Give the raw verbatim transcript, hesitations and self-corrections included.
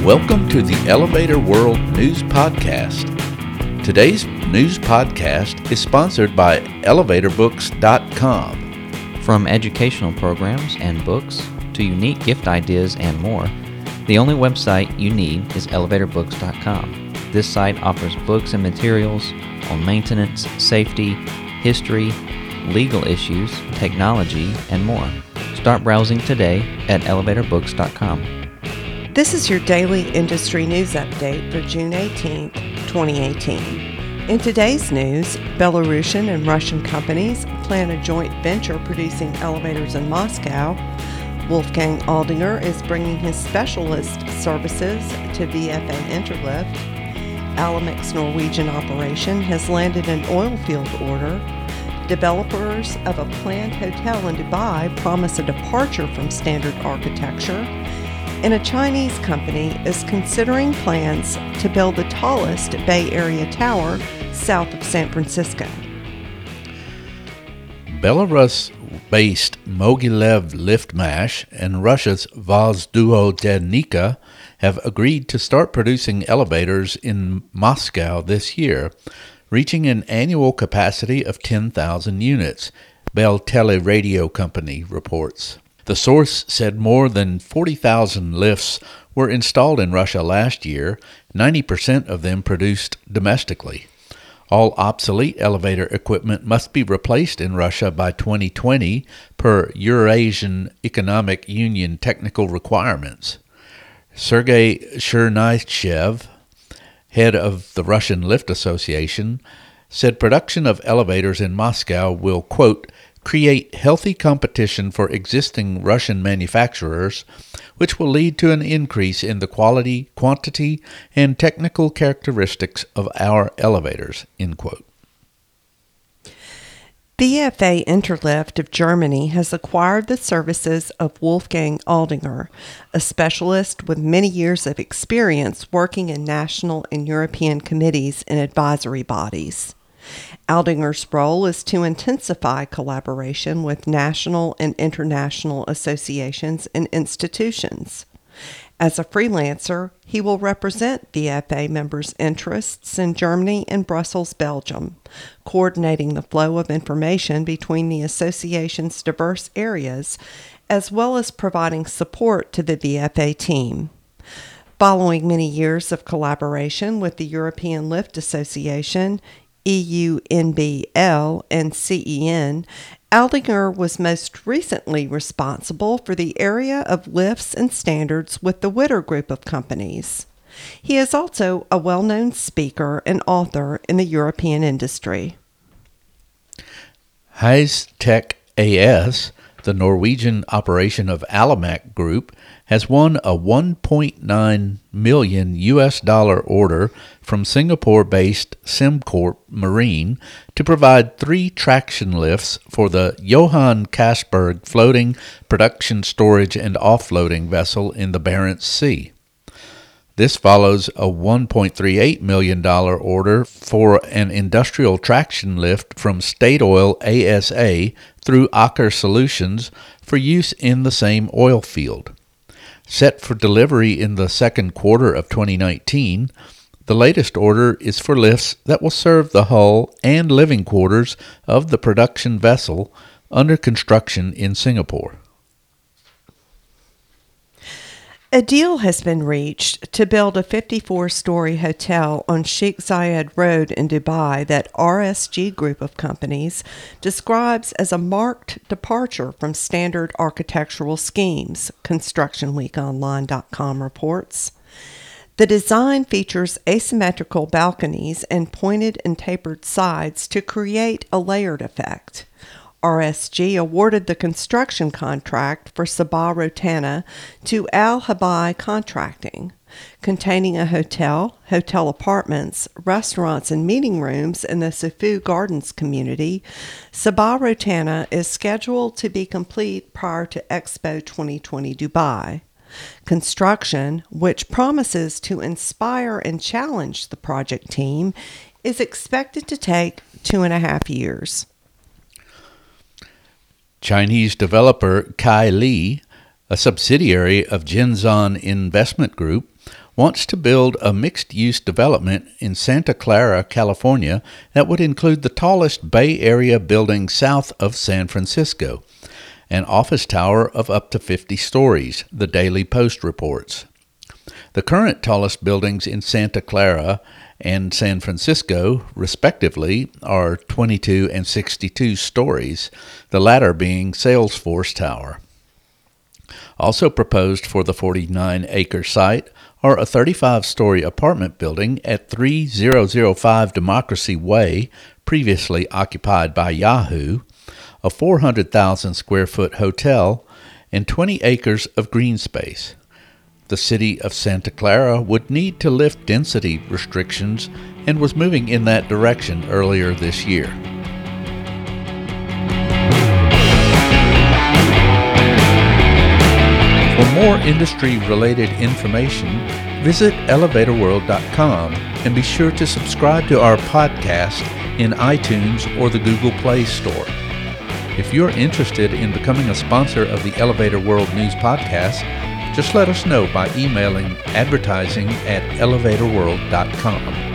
Welcome to the Elevator World News Podcast. Today's news podcast is sponsored by elevator books dot com. From educational programs and books to unique gift ideas and more, the only website you need is elevator books dot com. This site offers books and materials on maintenance, safety, history, legal issues, technology, and more. Start browsing today at elevator books dot com. This is your daily industry news update for June eighteenth, twenty eighteen. In today's news, Belarusian and Russian companies plan a joint venture producing elevators in Moscow. Wolfgang Aldinger is bringing his specialist services to V F A Interlift. Alamex's Norwegian operation has landed an oil field order. Developers of a planned hotel in Dubai promise a departure from standard architecture. And a Chinese company is considering plans to build the tallest Bay Area tower south of San Francisco. Belarus-based Mogilev Liftmash and Russia's Vozdukhodezhnica have agreed to start producing elevators in Moscow this year, reaching an annual capacity of ten thousand units, Belteleradio Company reports. The source said more than forty thousand lifts were installed in Russia last year, ninety percent of them produced domestically. All obsolete elevator equipment must be replaced in Russia by twenty twenty per Eurasian Economic Union technical requirements. Sergei Chernyshev, head of the Russian Lift Association, said production of elevators in Moscow will, quote, create healthy competition for existing Russian manufacturers, which will lead to an increase in the quality, quantity, and technical characteristics of our elevators, end quote. V F A Interlift of Germany has acquired the services of Wolfgang Aldinger, a specialist with many years of experience working in national and European committees and advisory bodies. Aldinger's role is to intensify collaboration with national and international associations and institutions. As a freelancer, he will represent V F A members' interests in Germany and Brussels, Belgium, coordinating the flow of information between the association's diverse areas, as well as providing support to the V F A team. Following many years of collaboration with the European Lift Association, E U N B L, and C E N, Aldinger was most recently responsible for the area of lifts and standards with the Witter Group of companies. He is also a well-known speaker and author in the European industry. Heistech A S, the Norwegian operation of Alimak Group, has won a one point nine million U S dollar order from Singapore-based SimCorp Marine to provide three traction lifts for the Johan Castberg floating production storage and offloading vessel in the Barents Sea. This follows a one point three eight million dollars order for an industrial traction lift from Statoil A S A through Aker Solutions for use in the same oil field. Set for delivery in the second quarter of twenty nineteen, the latest order is for lifts that will serve the hull and living quarters of the production vessel under construction in Singapore. A deal has been reached to build a fifty-four story hotel on Sheikh Zayed Road in Dubai that R S G Group of companies describes as a marked departure from standard architectural schemes, construction week online dot com reports. The design features asymmetrical balconies and pointed and tapered sides to create a layered effect. R S G awarded the construction contract for Sabah Rotana to Al Habai Contracting. Containing a hotel, hotel apartments, restaurants, and meeting rooms in the Sufu Gardens community, Sabah Rotana is scheduled to be complete prior to Expo twenty twenty Dubai. Construction, which promises to inspire and challenge the project team, is expected to take two and a half years. Chinese developer Kai Li, a subsidiary of Jinzan Investment Group, wants to build a mixed-use development in Santa Clara, California that would include the tallest Bay Area building south of San Francisco, an office tower of up to fifty stories, the Daily Post reports. The current tallest buildings in Santa Clara and San Francisco, respectively, are twenty-two and sixty-two stories, the latter being Salesforce Tower. Also proposed for the forty-nine acre site are a thirty-five story apartment building at three thousand five Democracy Way, previously occupied by Yahoo, a four hundred thousand square foot hotel, and twenty acres of green space. The city of Santa Clara would need to lift density restrictions and was moving in that direction earlier this year. For more industry-related information, visit elevator world dot com and be sure to subscribe to our podcast in iTunes or the Google Play Store. If you're interested in becoming a sponsor of the Elevator World News Podcast, just let us know by emailing advertising at elevator world dot com.